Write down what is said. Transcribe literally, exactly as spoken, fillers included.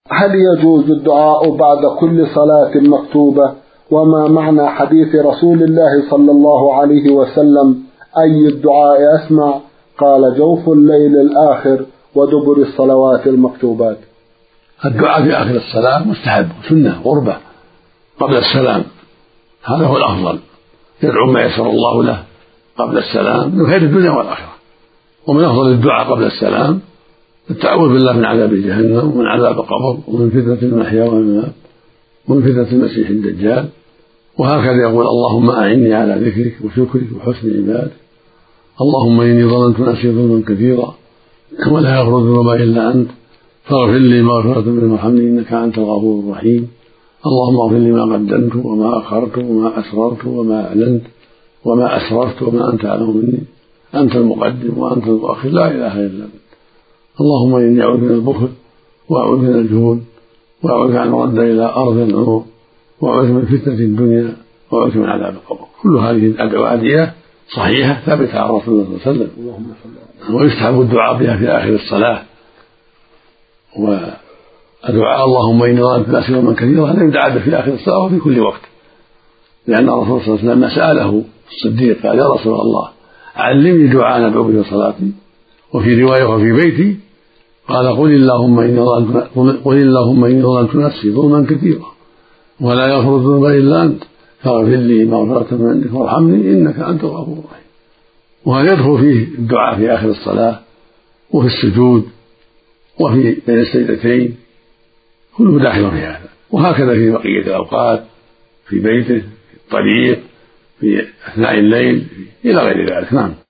هل يجوز الدعاء بعد كل صلاة مكتوبة؟ وما معنى حديث رسول الله صلى الله عليه وسلم أي الدعاء أسمع؟ قال جوف الليل الآخر ودبر الصلوات المكتوبات. الدعاء في آخر الصلاة مستحب سنة قربة قبل السلام، هذا هو الأفضل، يدعو ما يسر الله له قبل السلام من خير الدنيا والآخرة. ومن أفضل الدعاء قبل السلام التعوذ بالله من عذاب جهنم ومن عذاب القبر ومن فتنة المحيا والممات ومن فتنة المسيح الدجال. وهكذا يقول اللهم أعني على ذكرك وشكرك وحسن عبادك، اللهم إني ظلمت نفسي ظلما كثيرا ولا يغفر الذنوب إلا أنت فاغفر لي مغفرة من وارحمني إنك أنت الغفور الرحيم. اللهم اغفر لي ما قدمت وما أخرت وما أسررت وما أعلنت وما أسررت وما أنت أعلم مني، أنت المقدم وأنت المؤخر لا إله إلا أنت. اللهم إني أعوذ من البخل وأعوذ من الجهل وأعوذ أن أرد إلى أرض العمر وأعوذ من فتنة الدنيا وأعوذ من عذاب القبر. كل هذه الأدعية صحيحة ثابتة عن رسول الله صلى الله عليه وسلم، ويستحب الدعاء بها في آخر الصلاة. ودعاء اللهم إني ظلمت نفسي ظلما كثيرا هذا يدعى به في آخر الصلاة وفي كل وقت، لأن الرسول صلى الله عليه وسلم لما سأله الصديق قال يا رسول الله علمني دعاء ندعو به صلاتي، وفي رواية وفي بيتي قال قل اللهم إني ظلمت قل اللهم إني ظلمت نفسي ظلما كثيرا ولا يغفر الذنوب إلا أنت فاغفر لي مغفرة من عندك وارحمني إنك أنت الغفور الرحيم. وهذا يدخل فيه الدعاء في آخر الصلاة وفي السجود وفي بين السجدتين، كله داخل في هذا. وهكذا في بقية الأوقات في بيته في الطريق في أثناء الليل إلى غير ذلك. نعم.